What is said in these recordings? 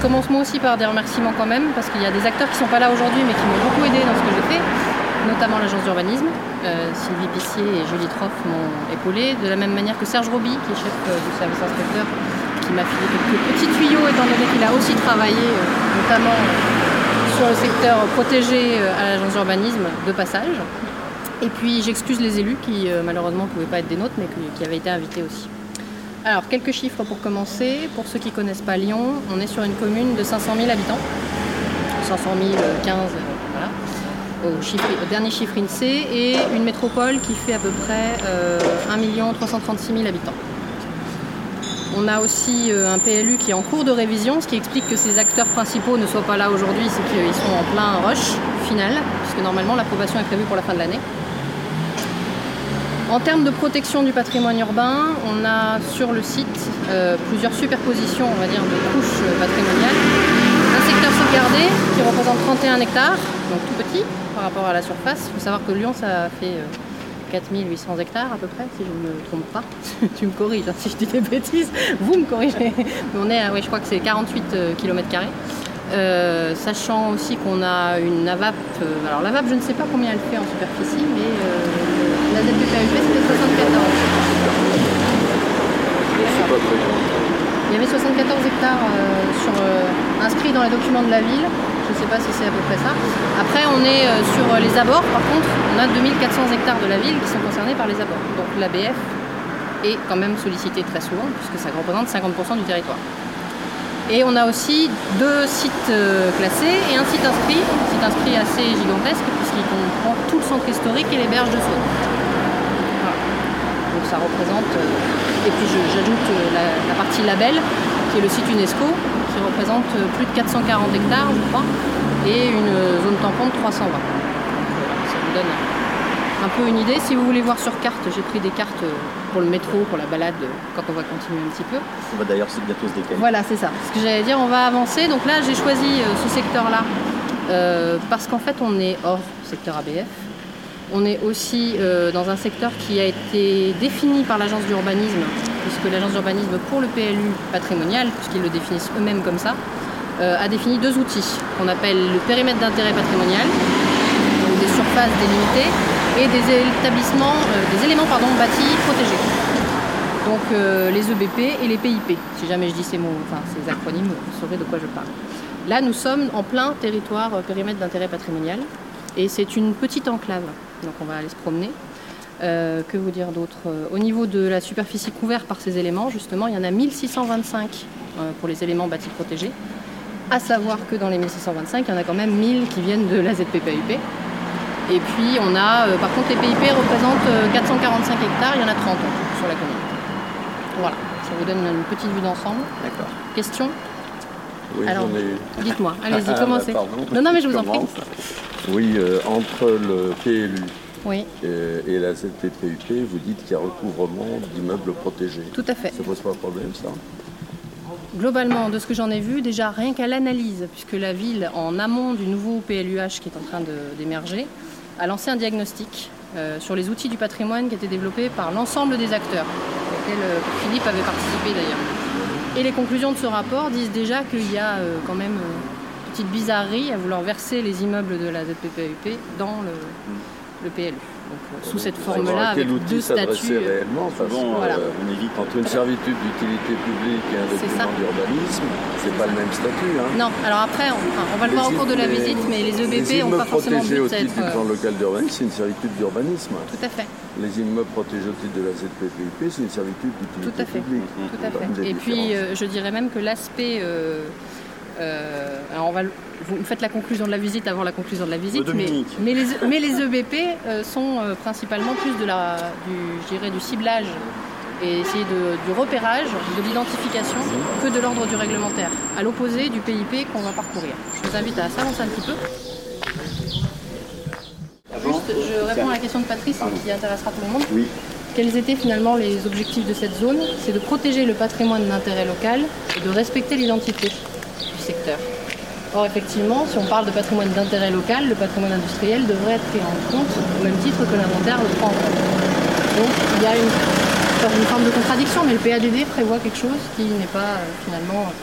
commence moi aussi par des remerciements quand même, parce qu'il y a des acteurs qui ne sont pas là aujourd'hui, mais qui m'ont beaucoup aidé dans ce que j'ai fait, notamment l'agence d'urbanisme. Sylvie Pissier et Julie Troff m'ont épaulé, de la même manière que Serge Roby, qui est chef du service inspecteur, qui m'a filé quelques petits tuyaux, étant donné qu'il a aussi travaillé, notamment sur le secteur protégé à l'agence d'urbanisme de passage. Et puis j'excuse les élus qui malheureusement ne pouvaient pas être des nôtres, mais qui avaient été invités aussi. Alors, quelques chiffres pour commencer. Pour ceux qui ne connaissent pas Lyon, on est sur une commune de 500 000 habitants. 500 000, 15, voilà. Au dernier chiffre INSEE, et une métropole qui fait à peu près 1 336 000 habitants. On a aussi un PLU qui est en cours de révision, ce qui explique que ces acteurs principaux ne soient pas là aujourd'hui, c'est qu'ils sont en plein rush final, puisque normalement l'approbation est prévue pour la fin de l'année. En termes de protection du patrimoine urbain, on a sur le site plusieurs superpositions, on va dire, de couches patrimoniales. Un secteur sauvegardé qui représente 31 hectares, donc tout petit par rapport à la surface. Il faut savoir que Lyon, ça fait 4800 hectares à peu près, si je ne me trompe pas. Tu me corriges, hein, si je dis des bêtises, vous me corrigez. Mais on est à, je crois que c'est 48 km². Sachant aussi qu'on a une AVAP, alors l'AVAP je ne sais pas combien elle fait en superficie, mais la ZPPUP c'était 74. Il y avait 74 hectares inscrits dans les documents de la ville, je ne sais pas si c'est à peu près ça. Après on est sur les abords, par contre on a 2400 hectares de la ville qui sont concernés par les abords. Donc l'ABF est quand même sollicité très souvent puisque ça représente 50% du territoire. Et on a aussi 2 sites classés et un site inscrit assez gigantesque puisqu'il comprend tout le centre historique et les berges de Saône. Voilà. Donc ça représente, et puis j'ajoute la partie label qui est le site UNESCO qui représente plus de 440 hectares je crois et une zone tampon de 320. Voilà, ça vous donne un peu une idée. Si vous voulez voir sur carte, j'ai pris des cartes pour le métro, pour la balade, quand on va continuer un petit peu. On va d'ailleurs bientôt se décaler. Voilà, c'est ça. Ce que j'allais dire, on va avancer. Donc là, j'ai choisi ce secteur-là parce qu'en fait, on est hors secteur ABF. On est aussi dans un secteur qui a été défini par l'agence d'urbanisme, puisque l'agence d'urbanisme pour le PLU patrimonial, puisqu'ils le définissent eux-mêmes comme ça, a défini 2 outils qu'on appelle le périmètre d'intérêt patrimonial, donc des surfaces délimitées, et des éléments bâtis protégés. Donc les EBP et les PIP. Si jamais je dis ces acronymes, vous saurez de quoi je parle. Là, nous sommes en plein territoire périmètre d'intérêt patrimonial et c'est une petite enclave. Donc on va aller se promener. Que vous dire d'autre? Au niveau de la superficie couverte par ces éléments, justement, il y en a 1625 pour les éléments bâtis protégés. À savoir que dans les 1625, il y en a quand même 1000 qui viennent de la ZPPUP. Et puis on a, par contre les PIP représentent 445 hectares, il y en a 30 sur la commune. Voilà, ça vous donne une petite vue d'ensemble. D'accord. Question? Oui, alors, j'en ai eu. Dites-moi, allez-y, commencez. Non, mais je vous en prie. Oui, entre le PLU oui. Et la ZPPUP, vous dites qu'il y a recouvrement d'immeubles protégés. Tout à fait. Ça pose pas de problème, ça? Globalement, de ce que j'en ai vu, déjà rien qu'à l'analyse, puisque la ville, en amont du nouveau PLUH qui est en train d'émerger, a lancé un diagnostic sur les outils du patrimoine qui étaient développés par l'ensemble des acteurs, auxquels Philippe avait participé d'ailleurs. Et les conclusions de ce rapport disent déjà qu'il y a quand même une petite bizarrerie à vouloir verser les immeubles de la ZPPUP dans le PLU. Donc, sous cette forme-là, avec 2 statuts. Réellement, voilà. On évite entre une servitude d'utilité publique et un document d'urbanisme, c'est pas le même statut. Hein. Non, alors après, on va le voir au cours de la visite, mais les EBP n'ont pas forcément but au titre du plan local d'urbanisme, c'est une servitude d'urbanisme. Tout à fait. Les immeubles protégés au titre de la ZPPUP, c'est une servitude d'utilité publique. Tout à fait. Et puis, je dirais même que l'aspect... alors vous me faites la conclusion de la visite avant la conclusion de la visite, mais les EBP sont principalement plus du ciblage et essayer du repérage, de l'identification que de l'ordre du réglementaire, à l'opposé du PIP qu'on va parcourir. Je vous invite à s'avancer un petit peu. Juste, je réponds à la question de Patrice qui intéressera tout le monde. Oui. Quels étaient finalement les objectifs de cette zone? C'est de protéger le patrimoine d'intérêt local et de respecter l'identité du secteur. Or, effectivement, si on parle de patrimoine d'intérêt local, le patrimoine industriel devrait être pris en compte au même titre que l'inventaire le prend en compte. Donc, il y a une forme de contradiction, mais le PADD prévoit quelque chose qui n'est pas finalement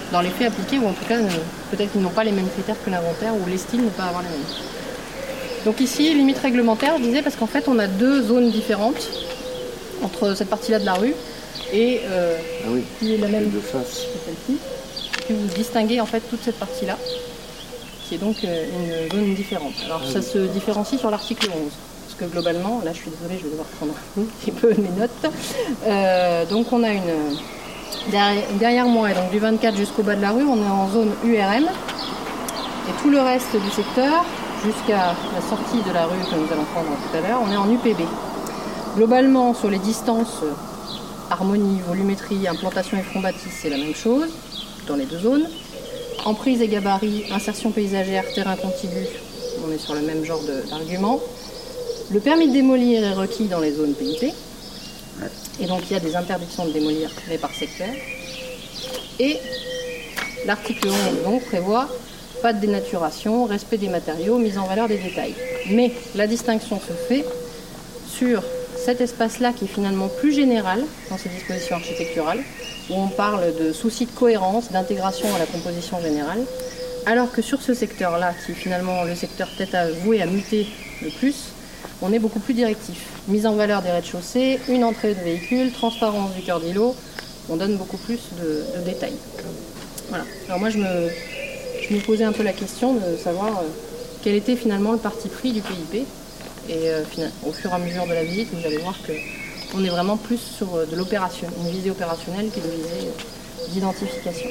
dans les faits appliqués, ou en tout cas, peut-être qu'ils n'ont pas les mêmes critères que l'inventaire, ou l'estime ne pas avoir les mêmes. Donc ici, limite réglementaire, je disais, parce qu'en fait, on a deux zones différentes entre cette partie-là de la rue et qui est la même de face. que celle-ci. Puis vous distinguez en fait toute cette partie-là, qui est donc une zone différente. Alors ça se différencie sur l'article 11. Parce que globalement, là je suis désolée, je vais devoir prendre un petit peu mes notes. Donc on a derrière moi, et donc du 24 jusqu'au bas de la rue, on est en zone URM. Et tout le reste du secteur, jusqu'à la sortie de la rue que nous allons prendre tout à l'heure, on est en UPB. Globalement, sur les distances, harmonie, volumétrie, implantation et front bâti, c'est la même chose dans les deux zones. Emprise et gabarit, insertion paysagère, terrain contigu, on est sur le même genre d'argument. Le permis de démolir est requis dans les zones PIP. Et donc il y a des interdictions de démolir, mais par secteur. Et l'article 11 donc prévoit pas de dénaturation, respect des matériaux, mise en valeur des détails. Mais la distinction se fait sur cet espace-là qui est finalement plus général dans ces dispositions architecturales, où on parle de souci de cohérence, d'intégration à la composition générale, alors que sur ce secteur-là, qui est finalement le secteur peut-être avoué à muter le plus, on est beaucoup plus directif. Mise en valeur des rez-de-chaussée, une entrée de véhicule, transparence du cœur d'îlot, on donne beaucoup plus de détails. Voilà. Alors moi je me posais un peu la question de savoir quel était finalement le parti pris du PIP. Et au fur et à mesure de la visite, vous allez voir qu'on est vraiment plus sur de l'opération, une visée opérationnelle qu'une visée d'identification.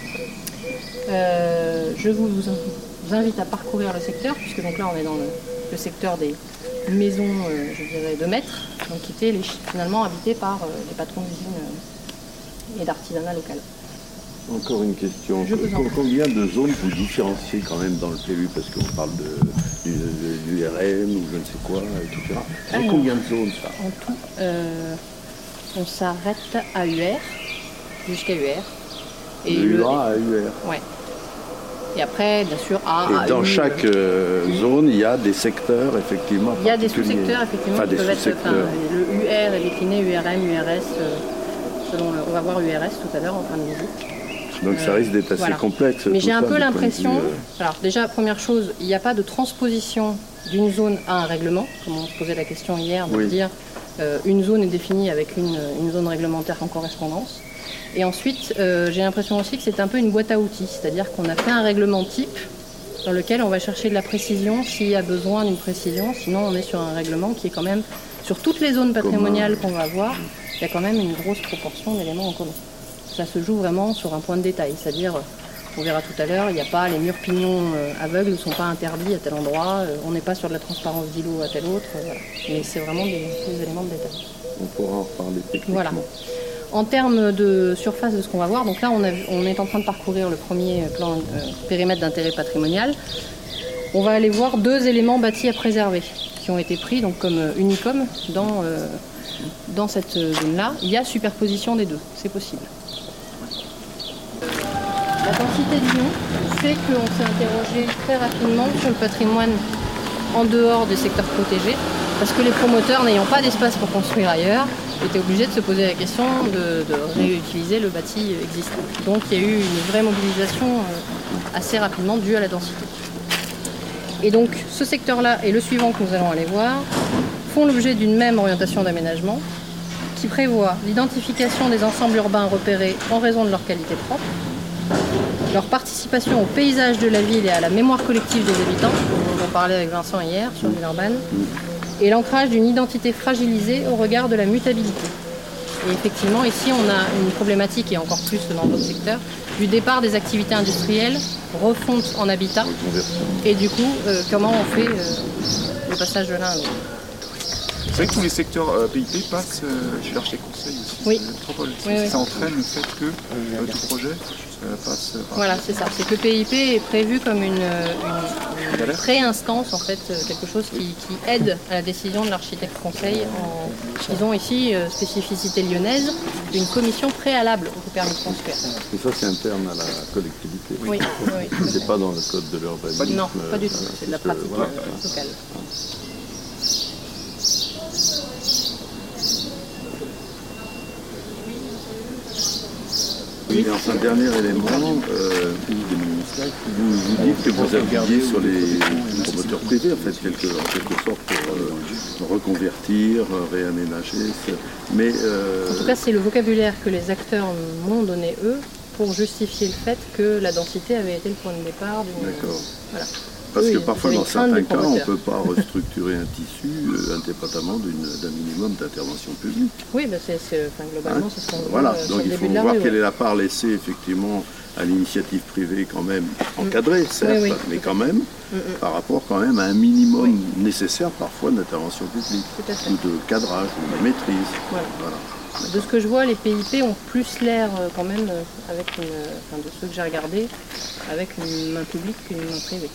Je vous invite à parcourir le secteur, puisque donc là on est dans le secteur des maisons, je dirais, de maîtres, donc qui étaient finalement habitées par les patrons d'usines et d'artisanat local. Encore une question. Combien de zones vous différenciez quand même dans le PU? Parce qu'on parle du RM ou je ne sais quoi, etc. Combien de zones ça? En tout, on s'arrête à UR, jusqu'à UR. Et UA à UR. Ouais. Et après, bien sûr, A. Et dans chaque zone, il y a des secteurs, effectivement. Il y a des sous-secteurs, effectivement, qui peuvent être. Le UR est décliné, URM, URS, on va voir URS tout à l'heure en fin de visite. Donc ça risque d'être assez complexe. Mais j'ai un peu l'impression. Alors, déjà, première chose, il n'y a pas de transposition d'une zone à un règlement, comme on se posait la question hier, de dire une zone est définie avec une zone réglementaire en correspondance. Et ensuite, j'ai l'impression aussi que c'est un peu une boîte à outils, c'est-à-dire qu'on a fait un règlement type dans lequel on va chercher de la précision s'il y a besoin d'une précision, sinon on est sur un règlement qui est quand même, sur toutes les zones patrimoniales qu'on va avoir, il y a quand même une grosse proportion d'éléments en commun. Ça se joue vraiment sur un point de détail, c'est-à-dire, on verra tout à l'heure, il n'y a pas les murs pignons aveugles ne sont pas interdits à tel endroit, on n'est pas sur de la transparence d'îlot à tel autre, voilà. Mais c'est vraiment des éléments de détail. On pourra en reparler techniquement. Voilà. En termes de surface de ce qu'on va voir, donc là on est en train de parcourir le premier plan périmètre d'intérêt patrimonial. On va aller voir deux éléments bâtis à préserver qui ont été pris donc comme unicum dans cette zone-là. Il y a superposition des deux, c'est possible. La densité de Lyon fait qu'on s'est interrogé très rapidement sur le patrimoine en dehors des secteurs protégés, parce que les promoteurs n'ayant pas d'espace pour construire ailleurs, étaient obligés de se poser la question de réutiliser le bâti existant. Donc il y a eu une vraie mobilisation assez rapidement due à la densité. Et donc ce secteur-là et le suivant que nous allons aller voir font l'objet d'une même orientation d'aménagement qui prévoit l'identification des ensembles urbains repérés en raison de leur qualité propre, leur participation au paysage de la ville et à la mémoire collective des habitants, dont on parlait avec Vincent hier sur Villeurbanne, et l'ancrage d'une identité fragilisée au regard de la mutabilité. Et effectivement, ici, on a une problématique, et encore plus dans d'autres secteurs, du départ des activités industrielles, refonte en habitat, et du coup, comment on fait le passage de l'un à l'autre. C'est vrai que tous les secteurs PIP passent chez l'architecte conseil aussi. Oui. Ça entraîne le fait que tout projet passe. Voilà, c'est ça. C'est que le PIP est prévu comme une pré-instance, en fait, quelque chose qui aide à la décision de l'architecte conseil. Ils ont ici, spécificité lyonnaise, une commission préalable au permis de construire. Et ça, c'est interne à la collectivité. Oui. C'est pas dans le code de l'urbanisme. Non, pas du tout. C'est de la pratique locale. Oui, Et enfin, dernier élément, vous dites que vous appuyez sur les promoteurs privés, en fait, en quelque sorte, pour reconvertir, réaménager. Mais, En tout cas, c'est le vocabulaire que les acteurs m'ont donné, eux, pour justifier le fait que la densité avait été le point de départ. D'accord. Voilà. Parce que parfois, dans certains cas, on ne peut promoteurs. pas restructurer un tissu indépendamment d'un minimum d'intervention publique. Oui, globalement, c'est ce qu'on voit Voilà, sur donc le il début faut de la voir rue. quelle est la part laissée effectivement à l'initiative privée quand même encadrée, certes, Oui, mais quand même, par rapport quand même à un minimum nécessaire parfois d'intervention publique, Tout à fait. ou de cadrage, ou de maîtrise. Voilà. De ce que je vois, les PIP ont plus l'air quand même, de ceux que j'ai regardés, avec une main publique qu'une main privée.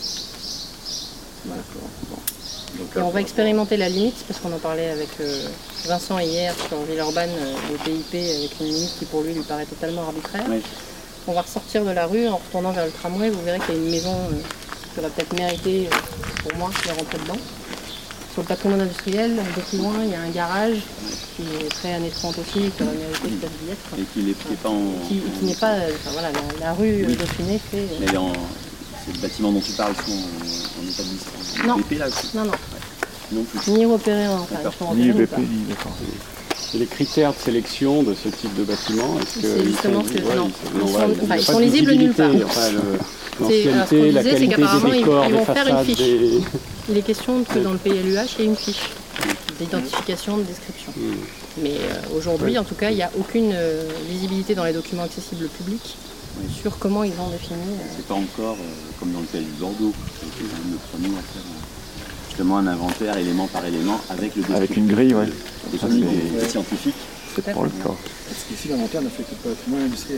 Voilà. D'accord. Bon. Donc, Et on va expérimenter la limite, parce qu'on en parlait avec Vincent hier sur Villeurbanne, le PIP avec une limite qui pour lui paraît totalement arbitraire. Oui. On va ressortir de la rue en retournant vers le tramway, vous verrez qu'il y a une maison qui aurait peut-être mérité, pour moi, de rentrer dedans. Sur le patrimoine industriel, un peu plus loin, il y a un garage qui est très années 30 aussi, qui aurait mérité de d'y être. Et qui n'est pas en. Qui n'est pas. La rue Dauphiné fait. Mais c'est le bâtiment dont tu parles, sont en établissement. Non. BP là aussi. Non. Non plus. Ni repéré en Ni BP, ni d'accord. Et les critères de sélection de ce type de bâtiment, est-ce que C'est justement ce que ils sont lisibles nulle part. L'ancienneté, la qualité qu'apparemment, des décors, ils des vont faire une façades, fiche. Il est question que dans le PLUH, il y ait une fiche d'identification, de description. Mais aujourd'hui, en tout cas, il n'y a aucune visibilité dans les documents accessibles au public sur comment ils ont défini. C'est pas encore comme dans le PLU de Bordeaux, qui est quand même le premier à faire justement un inventaire élément par élément avec le avec une grille, ouais. des scientifiques. C'est pas le cas. Parce qu'ici, l'inventaire n'a fait que le patrimoine industriel.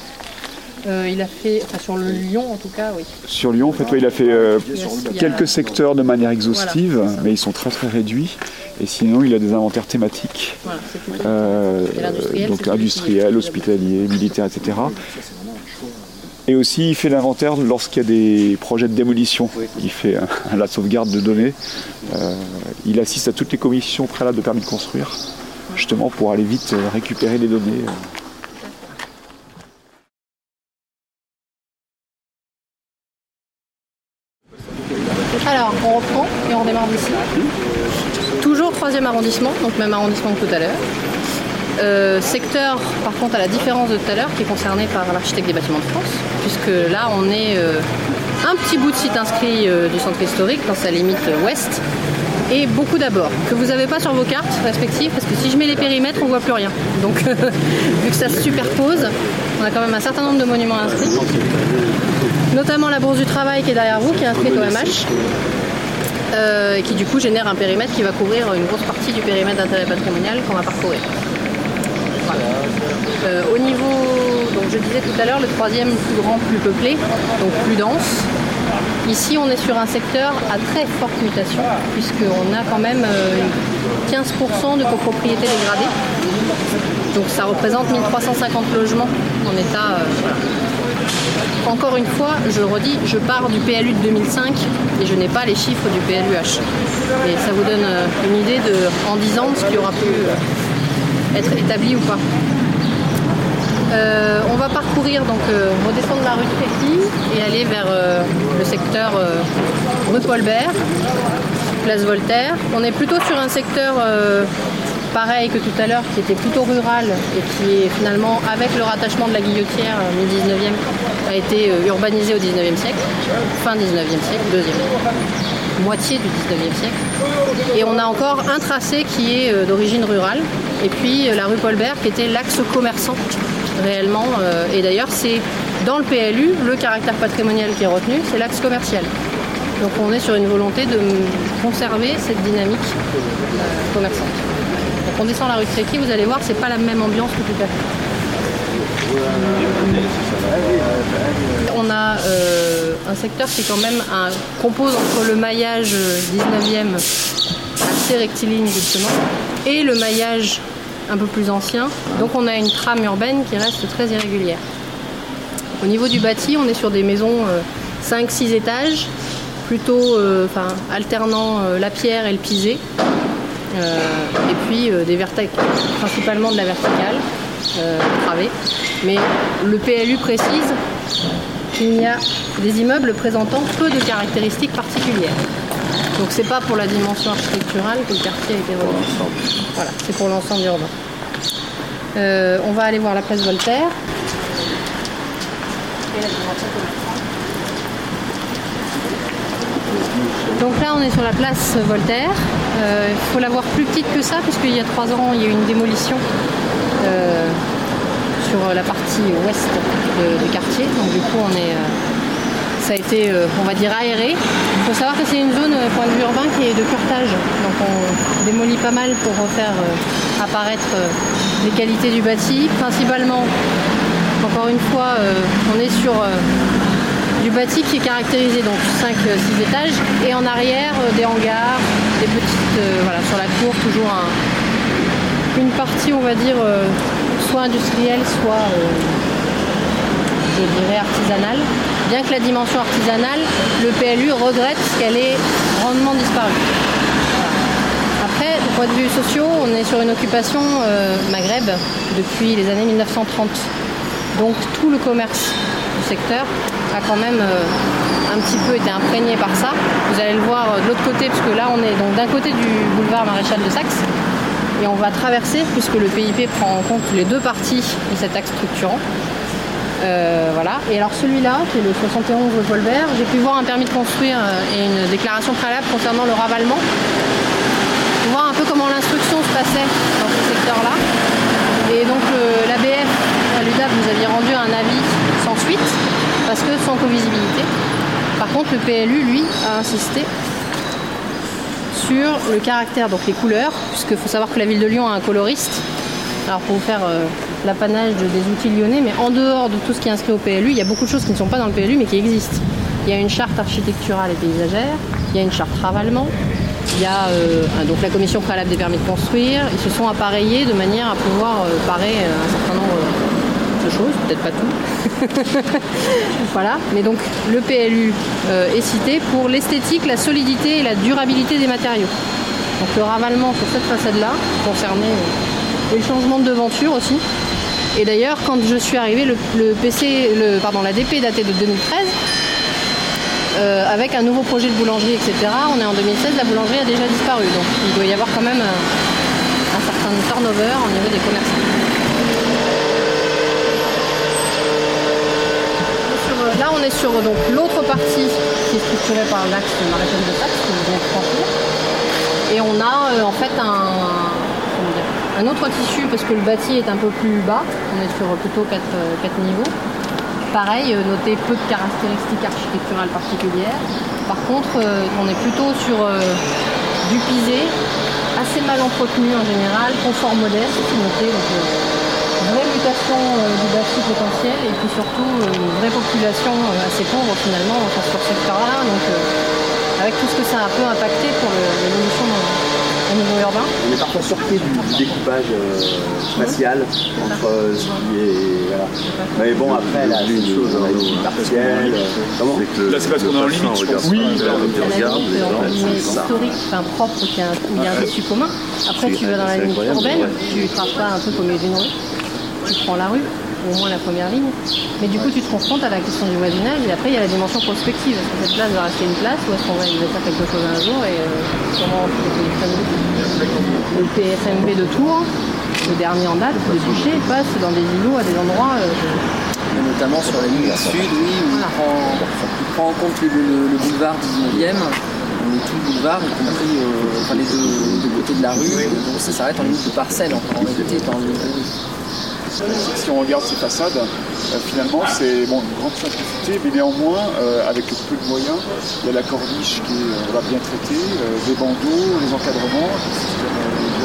Il a fait, sur le Lyon en tout cas, oui. Sur Lyon, en fait, il a fait quelques secteurs de manière exhaustive, Voilà, mais ils sont très très réduits. Et sinon, il a des inventaires thématiques, Voilà, c'est plutôt. donc industriel, hospitalier, militaire, etc. Et aussi, il fait l'inventaire lorsqu'il y a des projets de démolition. Il fait la sauvegarde de données. Il assiste à toutes les commissions préalables de permis de construire, justement pour aller vite récupérer les données. Alors, on reprend et on démarre d'ici. Toujours 3e arrondissement, donc même arrondissement que tout à l'heure. Secteur, par contre, à la différence de tout à l'heure, qui est concerné par l'architecte des bâtiments de France, puisque là, on est un petit bout de site inscrit du centre historique, dans sa limite ouest, et beaucoup d'abords, que vous n'avez pas sur vos cartes respectives, parce que si je mets les périmètres, on ne voit plus rien. Donc, vu que ça se superpose, on a quand même un certain nombre de monuments inscrits, notamment la Bourse du Travail qui est derrière vous, qui est inscrite au MH, et qui du coup génère un périmètre qui va couvrir une grosse partie du périmètre d'intérêt patrimonial qu'on va parcourir. Voilà. Au niveau, donc je disais tout à l'heure, le 3e plus grand, plus peuplé, donc plus dense. Ici, on est sur un secteur à très forte mutation, puisqu'on a quand même 15% de copropriété dégradée. Donc ça représente 1350 logements en état. Voilà. Encore une fois, je le redis, je pars du PLU de 2005 et je n'ai pas les chiffres du PLUH. Et ça vous donne une idée en 10 ans de ce qui aura pu être établi ou pas. On va parcourir, donc redescendre la rue de Crécy et aller vers le secteur rue Paul-Bert, place Voltaire. On est plutôt sur un secteur pareil que tout à l'heure, qui était plutôt rural et qui est finalement, avec le rattachement de la Guillotière mi-19e, a été urbanisé au 19e siècle, fin 19e siècle, moitié du 19e siècle. Et on a encore un tracé qui est d'origine rurale, et puis la rue Paul-Bert qui était l'axe commerçant réellement, et d'ailleurs c'est dans le PLU, le caractère patrimonial qui est retenu, c'est l'axe commercial. Donc on est sur une volonté de conserver cette dynamique commerçante. Donc on descend la rue de Crécy, vous allez voir, c'est pas la même ambiance que tout à l'heure. On a un secteur qui est quand même compose entre le maillage 19e assez rectiligne justement et le maillage un peu plus ancien. Donc on a une trame urbaine qui reste très irrégulière. Au niveau du bâti, on est sur des maisons 5-6 étages, plutôt alternant la pierre et le pisé. Et puis principalement de la verticale. travées. Mais le PLU précise qu'il y a des immeubles présentant peu de caractéristiques particulières. Donc c'est pas pour la dimension architecturale que le quartier a été revu. Voilà, c'est pour l'ensemble urbain. On va aller voir la place Voltaire. Et la dimension commerciale. Donc là on est sur la place Voltaire. Il faut la voir plus petite que ça puisqu'il y a 3 ans il y a eu une démolition sur la partie ouest du quartier. Donc du coup ça a été, on va dire, aéré. Il faut savoir que c'est une zone, point de vue urbain, qui est de curtage. Donc on démolit pas mal pour refaire apparaître les qualités du bâti. Principalement, encore une fois, on est sur du bâti qui est caractérisé donc 5-6 étages. Et en arrière, des hangars, des petites, voilà, sur la cour, toujours une partie, on va dire, soit industrielle, soit, je dirais, artisanale. Bien que la dimension artisanale, le PLU regrette qu'elle ait grandement disparu. Voilà. Après, du point de vue sociaux, on est sur une occupation Maghreb depuis les années 1930. Donc tout le commerce du secteur a quand même un petit peu été imprégné par ça. Vous allez le voir de l'autre côté, parce que là on est donc d'un côté du boulevard Maréchal de Saxe, et on va traverser, puisque le PIP prend en compte les deux parties de cet axe structurant. Voilà. Et alors celui-là, qui est le 71 Paul Bert, j'ai pu voir un permis de construire et une déclaration préalable concernant le ravalement. Pour voir un peu comment l'instruction se passait dans ce secteur-là. Et donc l'ABF, à l'UDAP, vous aviez rendu un avis sans suite, parce que sans covisibilité. Par contre, le PLU, lui, a insisté sur le caractère, donc les couleurs, puisqu'il faut savoir que la ville de Lyon a un coloriste. Alors pour vous faire l'apanage des outils lyonnais, mais en dehors de tout ce qui est inscrit au PLU, il y a beaucoup de choses qui ne sont pas dans le PLU mais qui existent. Il y a une charte architecturale et paysagère, il y a une charte ravalement, il y a donc la commission préalable des permis de construire. Ils se sont appareillés de manière à pouvoir parer un certain nombre de choses, peut-être pas tout. Voilà, mais donc le PLU est cité pour l'esthétique, la solidité et la durabilité des matériaux. Donc le ravalement sur cette façade-là concernait et le changement de devanture aussi. Et d'ailleurs, quand je suis arrivée, la DP datait de 2013, avec un nouveau projet de boulangerie, etc. On est en 2016, la boulangerie a déjà disparu. Donc il doit y avoir quand même un certain turnover au niveau des commerçants. Là, on est sur donc l'autre partie qui est structurée par l'axe Maréchal de Saxe, que vous venez de franchir. Et on a en fait un autre tissu, parce que le bâti est un peu plus bas, on est sur plutôt 4 niveaux. Pareil, noté peu de caractéristiques architecturales particulières. Par contre, on est plutôt sur du pisé, assez mal entretenu en général, confort modeste, noté, donc vraie mutation du bâti potentiel, et puis surtout une vraie population assez pauvre finalement sur ce secteur-là, donc avec tout ce que ça a un peu impacté pour l'évolution au niveau urbain. On est parfois surpris du découpage spatial entre ce qui est... Voilà. Mais bon, après, là, c'est une chose partielle. Là, c'est parce qu'on est en limite, je pense. Oui, historique, enfin propre, où il y a un tissu commun. Après, tu vas dans la limite urbaine, tu ne traces pas un peu comme d'une rue. Tu prends la rue, ou au moins la première ligne. Mais du coup, tu te confrontes à la question du voisinage, et après, il y a la dimension prospective. Est-ce que cette place va rester une place, ou est-ce qu'on va y faire quelque chose un jour, et comment on peut positionner le PSMB de Tours, le dernier en date, de Boucher, passe dans des îlots à des endroits... notamment sur la ligne sud, oui, où voilà. il prend en compte le boulevard 19e, tout le boulevard, y compris les deux côtés de la rue, donc ça s'arrête en ligne de parcelle, en réalité, par le ligne de rue. Si on regarde ces façades, finalement c'est une grande simplicité, mais néanmoins avec peu de moyens, il y a la corniche qui est bien traitée, des bandeaux, les encadrements, le système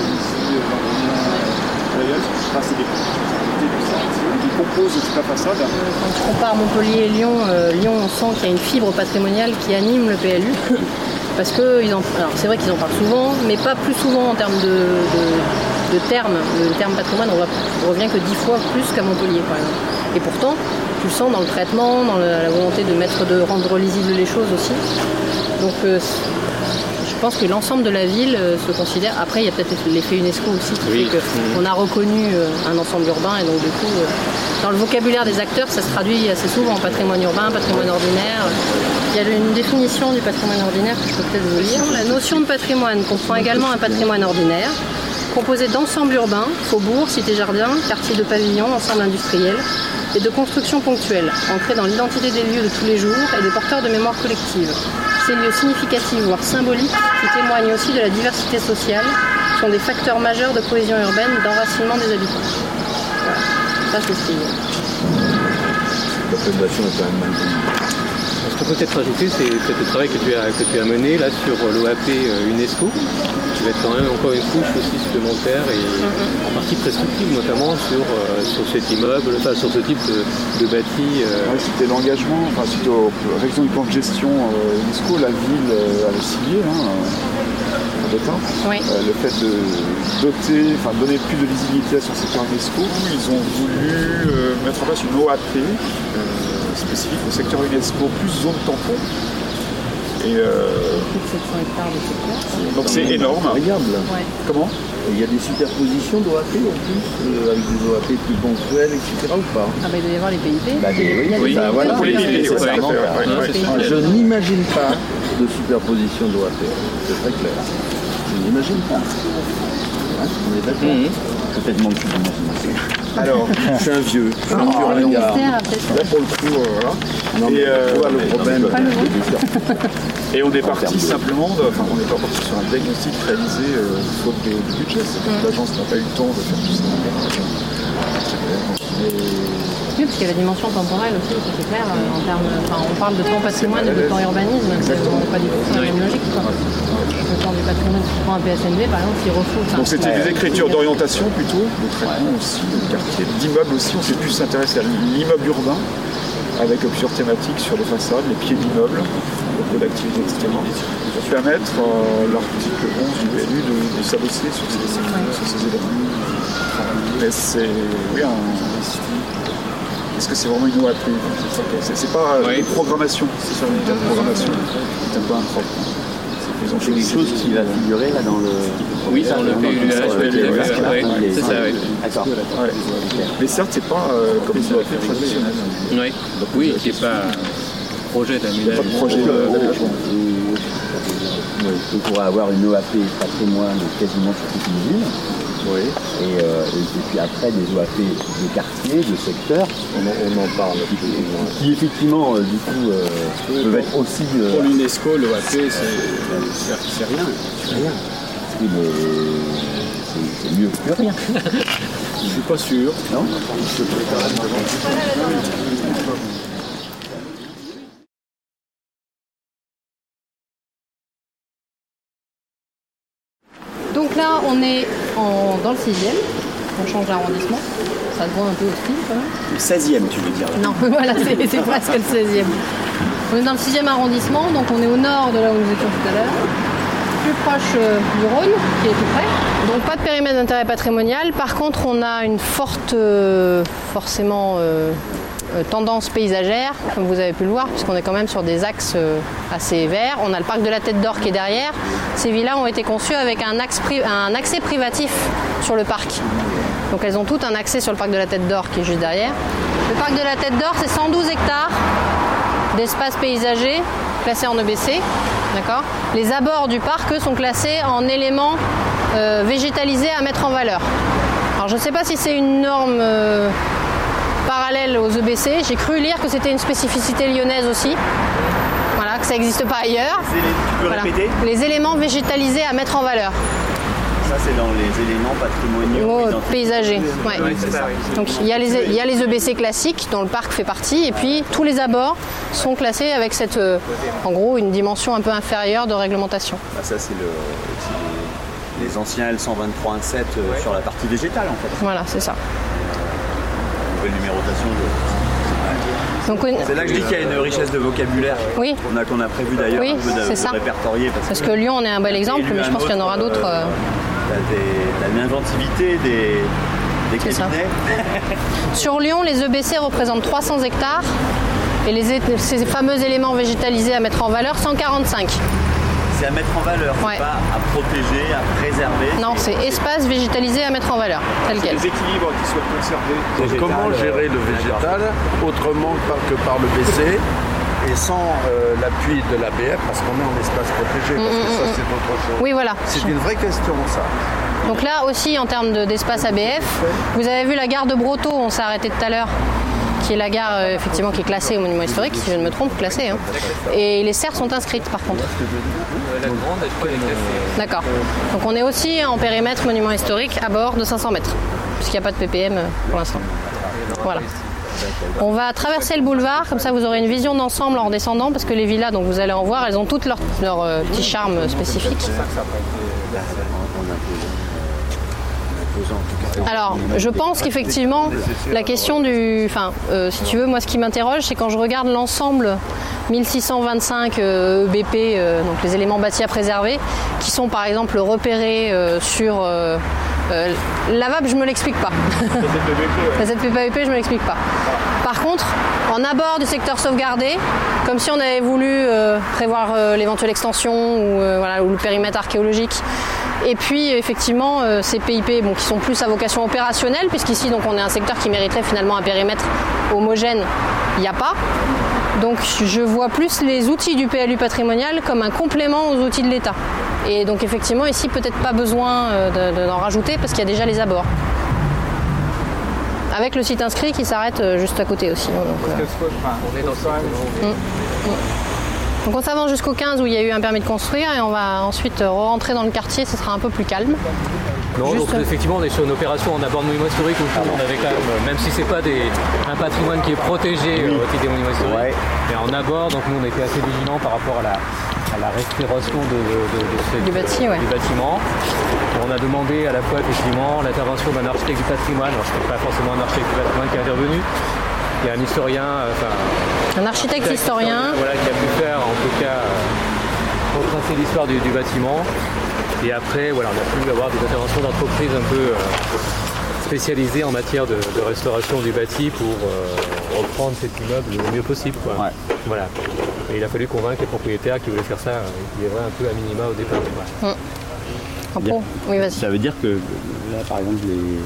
c'est des qui composent toute la façade. Quand je compare Montpellier et Lyon, Lyon on sent qu'il y a une fibre patrimoniale qui anime le PLU. Parce que alors c'est vrai qu'ils en parlent souvent, mais pas plus souvent en termes de termes. Le terme patrimoine revient que 10 fois plus qu'à Montpellier par exemple. Et pourtant, tu le sens dans le traitement, dans la volonté de rendre lisibles les choses aussi. Donc je pense que l'ensemble de la ville se considère. Après, il y a peut-être l'effet UNESCO aussi qui fait qu'on a reconnu un ensemble urbain et donc du coup, dans le vocabulaire des acteurs, ça se traduit assez souvent en patrimoine urbain, patrimoine ordinaire. Il y a une définition du patrimoine ordinaire que je peux peut-être vous lire. La notion de patrimoine comprend également un patrimoine ordinaire, composé d'ensembles urbains, faubourgs, cités-jardins, quartiers de pavillons, ensembles industriels et de constructions ponctuelles, ancrées dans l'identité des lieux de tous les jours et des porteurs de mémoire collective. Ces lieux significatifs, voire symboliques, qui témoignent aussi de la diversité sociale, sont des facteurs majeurs de cohésion urbaine, d'enracinement des habitants. Voilà. Ça, c'est ce qu'il y a. La fondation est quand même mal connue. Ce qu'on peut peut-être rajouter, c'est peut-être le travail que tu as mené là sur l'OAP UNESCO, qui va être quand même encore une couche aussi supplémentaire et en partie prescriptive, notamment sur cet immeuble, enfin sur ce type de bâti. C'était l'engagement, suite aux révisions du plan de gestion UNESCO, la ville avait signé le fait de donner plus de visibilité à son secteur UNESCO. Ils ont voulu mettre en place une OAP spécifique au secteur UNESCO, plus zone tampon. Et plus de 700 hectares de secteur. Donc c'est énorme. Incroyable. Ouais. Comment ? Il y a des superpositions d'OAP en plus, avec des OAP plus ponctuelles, etc. ou pas? Ah bah il doit y avoir les PIP. Oui, voilà, pour les PIP, je n'imagine pas de superposition d'OAP, c'est très clair. Je n'imagine pas. Hein, on est d'accord. Peut-être manque d'imagination. Alors, c'est un vieux. Là pour le coup, voilà. Non, mais le problème, et on est parti simplement, on n'est pas parti sur un diagnostic réalisé faute de budget. L'agence n'a pas eu le temps de faire tout ça. Oui, parce qu'il y a la dimension temporelle aussi, c'est clair, en termes, on parle de temps patrimoine et de temps urbanisme, c'est pas du tout la même logique. Le temps du patrimoine qui prend un PSNV, par exemple, s'il refoule. Donc c'était des écritures d'orientation plutôt, de traitement aussi, de quartier, d'immeubles aussi, on s'est plus s'intéresser à l'immeuble urbain, avec plusieurs thématiques sur les façades, les pieds d'immeubles, le code d'activité, etc. Pour permettre l'article 11 du BLU de s'adosser sur ces éléments. Mais c'est est-ce que c'est vraiment une OAP? C'est pas une programmation, c'est ça, une programmation, c'est un peu impropre. C'est quelque chose qui va figurer là dans le... Oui, dans le PLU, c'est ça, oui. D'accord. Mais certes, c'est pas comme une OAP traditionnelle. Oui, c'est pas projet d'aménagement. Pas de projet d'aménagement. On pourrait avoir une OAP patrimoine quasiment sur toute une ville. Oui. Et puis après des OAP de quartier, de secteur. On en parle. Qui effectivement, du coup, peuvent être aussi... Pour l'UNESCO, l'OAP, c'est rien. C'est rien. Oui, mais c'est mieux que rien. Je suis pas sûr. Non. Donc là, on est dans le 6e, on change d'arrondissement, ça demande un peu au style quand même. Le 16e, tu veux dire? Non, voilà, c'est presque le 16e. On est dans le 6e arrondissement, donc on est au nord de là où nous étions tout à l'heure, plus proche du Rhône, qui est tout près. Donc pas de périmètre d'intérêt patrimonial, par contre on a une forte, tendance paysagère, comme vous avez pu le voir, puisqu'on est quand même sur des axes assez verts. On a le parc de la Tête d'Or qui est derrière. Ces villas ont été conçues avec un accès privatif sur le parc. Donc elles ont toutes un accès sur le parc de la Tête d'Or qui est juste derrière. Le parc de la Tête d'Or, c'est 112 hectares d'espace paysager classés en EBC. D'accord ? Les abords du parc, eux, sont classés en éléments végétalisés à mettre en valeur. Alors je ne sais pas si c'est une norme parallèle aux EBC. J'ai cru lire que c'était une spécificité lyonnaise aussi. Voilà, que ça n'existe pas ailleurs. Tu peux répéter ? Les éléments végétalisés à mettre en valeur. Ça, c'est dans les éléments patrimoniaux paysagers. Ouais. Oui, c'est ça. Donc il y a les EBC classiques dont le parc fait partie, et puis tous les abords sont classés avec cette, en gros, une dimension un peu inférieure de réglementation. Ça, c'est les anciens L123.1.7 sur la partie végétale, en fait. Voilà, c'est ça. Nouvelle numérotation c'est là que je dis qu'il y a une richesse de vocabulaire. Oui. Qu'on a prévu d'ailleurs un peu de répertorier. Parce que Lyon en est un bel exemple, mais je pense qu'il y en aura d'autres. T'as une inventivité des cabinets. Sur Lyon, les EBC représentent 300 hectares et ces fameux éléments végétalisés à mettre en valeur, 145. C'est à mettre en valeur, Ouais. c'est pas à protéger, à préserver. Non, c'est espace végétalisé à mettre en valeur, tel quel. Les équilibres qui soient conservés. Donc, comment gérer le végétal autrement que par le BC et sans l'appui de l'ABF parce qu'on est en espace protégé, parce que ça c'est autre chose. Oui, voilà. C'est une vraie question ça. Donc là aussi, en termes d'espace ABF, vous avez vu la gare de Brotteaux, on s'est arrêté tout à l'heure, qui est la gare effectivement qui est classée au monument historique, si je ne me trompe, classée. Hein. Et les serres sont inscrites par contre. La grande, elle est classée. D'accord. Donc on est aussi en périmètre monument historique à bord de 500 mètres, puisqu'il n'y a pas de PPM pour l'instant. Voilà. On va traverser le boulevard, comme ça vous aurez une vision d'ensemble en redescendant, parce que les villas, donc vous allez en voir, elles ont toutes leur petit charme spécifique. Alors, je pense qu'effectivement, la question du... Enfin, si tu veux, moi, ce qui m'interroge, c'est quand je regarde l'ensemble 1625 EBP, donc les éléments bâtis à préserver, qui sont par exemple repérés sur... Lavable, je me l'explique pas. La ZPPAEP, je me l'explique pas. Par contre, en abord du secteur sauvegardé, comme si on avait voulu prévoir l'éventuelle extension ou le périmètre archéologique. Et puis effectivement ces PIP qui sont plus à vocation opérationnelle, puisqu'ici donc on est un secteur qui mériterait finalement un périmètre homogène, il n'y a pas. Donc je vois plus les outils du PLU patrimonial comme un complément aux outils de l'État. Et donc effectivement ici peut-être pas besoin d'en rajouter parce qu'il y a déjà les abords. Avec le site inscrit qui s'arrête juste à côté aussi. Donc on s'avance jusqu'au 15 où il y a eu un permis de construire et on va ensuite rentrer dans le quartier, ce sera un peu plus calme. Non, donc effectivement on est sur une opération en abord de monument historique où on avait quand même si c'est pas un patrimoine qui est protégé au titre des monuments historiques, mais en abord, donc nous on était assez vigilants par rapport à la restauration du bâtiment. On a demandé à la fois effectivement l'intervention d'un architecte du patrimoine, alors ce n'est pas forcément un architecte du patrimoine qui est intervenu, il y a un historien, un architecte historien, qui a pu faire en tout cas retracer l'histoire du bâtiment. Et après, on a pu avoir des interventions d'entreprises un peu spécialisées en matière de restauration du bâti pour reprendre cet immeuble le mieux possible. Quoi. Ouais. Voilà. Et il a fallu convaincre les propriétaires qui voulaient faire ça, qui livraient un peu à minima au départ. Voilà. Oui, vas-y. Ça veut dire que là, par exemple,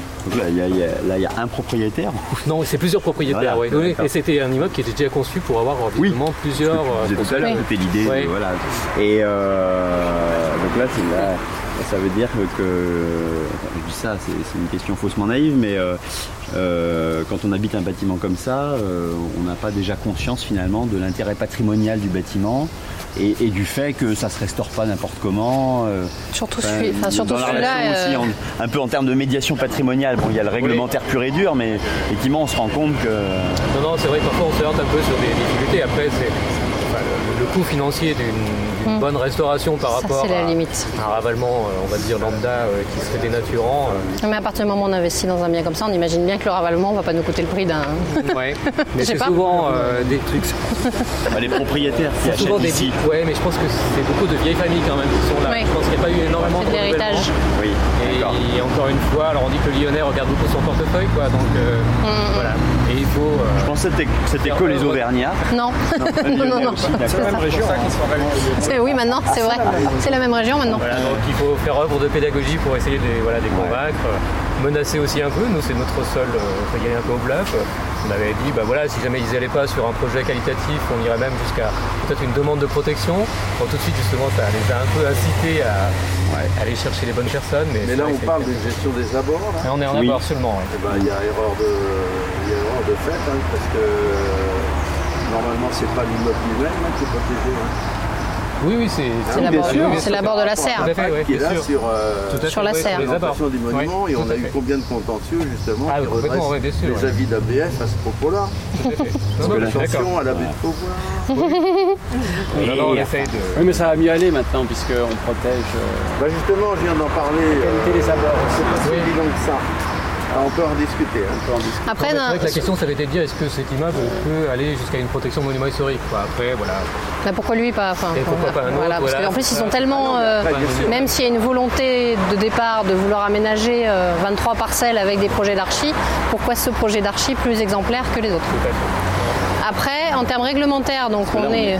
il y a un propriétaire. Non, c'est plusieurs propriétaires. Voilà, oui. Et c'était un immeuble qui était déjà conçu pour avoir visiblement plusieurs. Tout à l'heure, c'était l'idée. Voilà. Et donc là, ça veut dire que je dis ça, c'est une question faussement naïve, mais quand on habite un bâtiment comme ça, on n'a pas déjà conscience finalement de l'intérêt patrimonial du bâtiment. Et du fait que ça se restaure pas n'importe comment. Surtout celui-là. Aussi, un peu en termes de médiation patrimoniale. Bon, il y a le réglementaire pur et dur, mais effectivement, on se rend compte que. Non, c'est vrai que parfois on se heurte un peu sur des difficultés. Après, c'est le coût financier d'une bonne restauration par rapport à un ravalement, on va dire lambda, qui serait dénaturant. Mais à partir du moment où on investit dans un bien comme ça, on imagine bien que le ravalement va pas nous coûter le prix d'un. Ouais, mais c'est souvent des trucs. Les propriétaires qui achètent ici. Ouais, mais je pense que c'est beaucoup de vieilles familles quand même qui sont là. Je pense qu'il n'y a pas eu énormément de l'héritage. Oui. Et encore une fois, alors on dit que le Lyonnais regarde beaucoup son portefeuille, quoi. Donc voilà. Et il faut. Je pensais que c'était que les Auvergnats. Non. Non. C'est la même région. Oui, maintenant, c'est vrai. C'est la même région maintenant. Voilà, donc il faut faire œuvre de pédagogie pour essayer de les convaincre. Menacer aussi un peu. Nous, c'est notre seul. Il faut y aller un peu au bluff. On avait dit, si jamais ils n'allaient pas sur un projet qualitatif, on irait même jusqu'à peut-être une demande de protection. Donc tout de suite, justement, ça les a un peu incités à aller chercher les bonnes personnes. Mais là, on parle d'une gestion des abords. Là. On est en abord seulement. Il y a erreur de fait, parce que normalement, c'est pas l'immeuble lui-même qui est protégé. Oui, c'est l'abord de la serre. Tout à fait, qui est là sur la serre. Présentation du monument, et on a eu combien de contentieux justement qui redressent les avis d'ABF à ce propos-là. Parce que l'attention à la baie de Beauvoir. Non, on essaye de. Oui, mais ça va mieux aller maintenant puisqu'on protège. Justement, je viens d'en parler. La qualité des abords. C'est pas si évident que ça. On peut en discuter. Après, c'est vrai que la question, ça avait été de dire est-ce que cet immeuble peut aller jusqu'à une protection monument historique. Après, voilà. Pourquoi lui pas pourquoi pas un autre, parce qu'en plus, ils sont tellement. Même s'il y a une volonté de départ de vouloir aménager 23 parcelles avec des projets d'archi, pourquoi ce projet d'archi plus exemplaire que les autres? Après, en termes réglementaires, donc on est.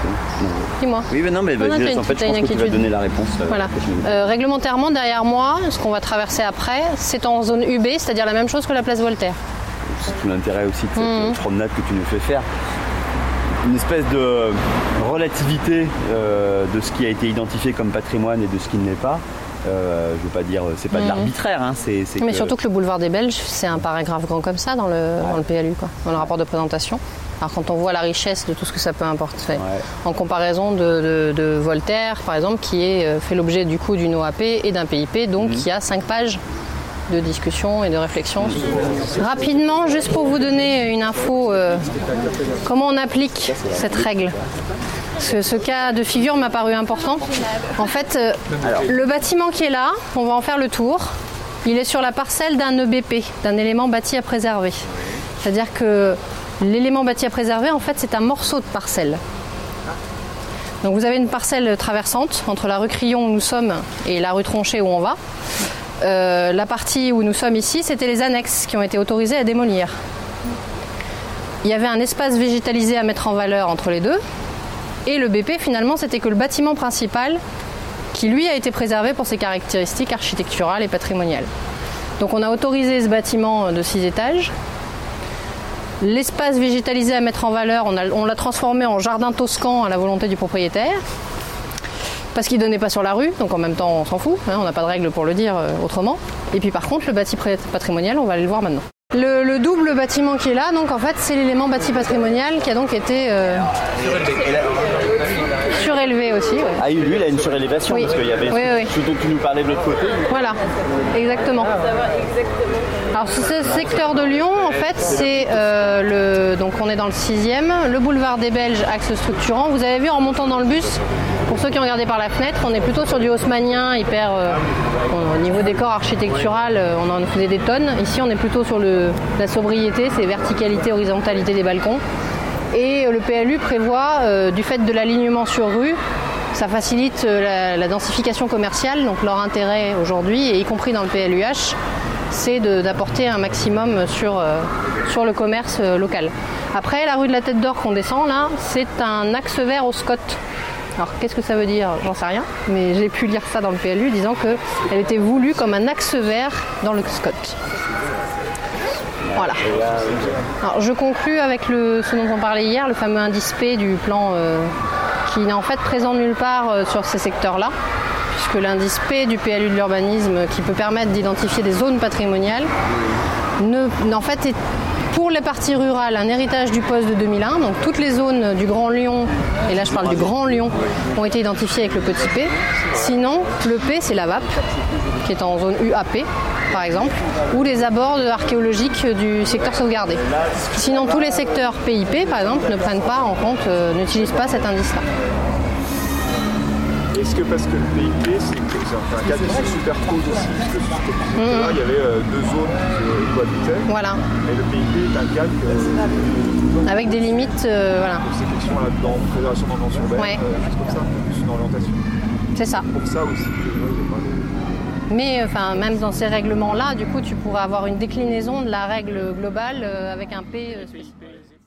Dis-moi. Oui, mais non, mais vas-y, en fait, je pense que tu vas donner la réponse. Voilà. Réglementairement, derrière moi, ce qu'on va traverser après, c'est en zone UB, c'est-à-dire la même chose que la place Voltaire. C'est tout l'intérêt aussi de cette promenade que tu nous fais faire. Une espèce de relativité de ce qui a été identifié comme patrimoine et de ce qui ne l'est pas. Je veux pas dire, c'est pas de l'arbitraire. Hein, mais surtout que le boulevard des Belges, c'est un paragraphe grand comme ça dans le PLU, quoi, dans le rapport de présentation. Alors quand on voit la richesse de tout ce que ça peut apporter, en comparaison de Voltaire, par exemple, qui fait l'objet du coup d'une OAP et d'un PIP, donc qui a 5 pages de discussion et de réflexion. Rapidement, juste pour vous donner une info, comment on applique cette règle. Ce cas de figure m'a paru important. En fait, le bâtiment qui est là, on va en faire le tour. Il est sur la parcelle d'un EBP, d'un élément bâti à préserver. C'est-à-dire que l'élément bâti à préserver, en fait, c'est un morceau de parcelle. Donc vous avez une parcelle traversante entre la rue Crillon où nous sommes et la rue Tronchet où on va. La partie où nous sommes ici, c'était les annexes qui ont été autorisées à démolir. Il y avait un espace végétalisé à mettre en valeur entre les deux. Et le BP, finalement, c'était que le bâtiment principal qui, lui, a été préservé pour ses caractéristiques architecturales et patrimoniales. Donc on a autorisé ce bâtiment de 6 étages. L'espace végétalisé à mettre en valeur, on l'a transformé en jardin toscan à la volonté du propriétaire. Parce qu'il ne donnait pas sur la rue, donc en même temps on s'en fout, hein, on n'a pas de règle pour le dire autrement. Et puis par contre le bâti patrimonial, on va aller le voir maintenant. Le double bâtiment qui est là, donc en fait c'est l'élément bâti patrimonial qui a donc été surélevé aussi. Ouais. Ah oui, lui il a une surélévation parce qu'il y avait ce dont tu nous parlais de l'autre côté. Voilà, exactement. Alors ce secteur de Lyon, en fait, c'est donc on est dans le 6e, le boulevard des Belges, axe structurant. Vous avez vu en montant dans le bus, pour ceux qui ont regardé par la fenêtre, on est plutôt sur du haussmannien, hyper. Au niveau décor architectural, on en faisait des tonnes. Ici, on est plutôt sur la sobriété, c'est verticalité, horizontalité des balcons. Et le PLU prévoit, du fait de l'alignement sur rue, ça facilite la densification commerciale. Donc leur intérêt aujourd'hui, et y compris dans le PLUH, c'est d'apporter un maximum sur le commerce local. Après, la rue de la Tête d'Or qu'on descend là, c'est un axe vert au SCOT. Alors qu'est-ce que ça veut dire? J'en sais rien, mais j'ai pu lire ça dans le PLU disant qu'elle était voulue comme un axe vert dans le SCOT. Voilà. Alors je conclus avec ce dont on parlait hier, le fameux indice P du plan qui n'est en fait présent nulle part sur ces secteurs-là, puisque l'indice P du PLU de l'urbanisme qui peut permettre d'identifier des zones patrimoniales, en fait est pour les parties rurales un héritage du POS de 2001. Donc toutes les zones du Grand Lyon, et là je parle du Grand Lyon, ont été identifiées avec le petit P. Sinon, le P c'est la VAP, qui est en zone UAP par exemple, ou les abords archéologiques du secteur sauvegardé. Sinon tous les secteurs PIP par exemple ne prennent pas en compte, n'utilisent pas cet indice-là. Est-ce que parce que le PIP, c'est un cadre qui se superpose aussi, parce que là, il y avait 2 zones qui cohabitaient, voilà. Mais le PIP est un cadre avec des limites, voilà. C'est quelque chose dans préservation d'environnement urbaine, juste comme ça, plus une orientation. C'est ça. Pour ça aussi. Mais même dans ces règlements-là, du coup, tu pourrais avoir une déclinaison de la règle globale avec un P spécifique.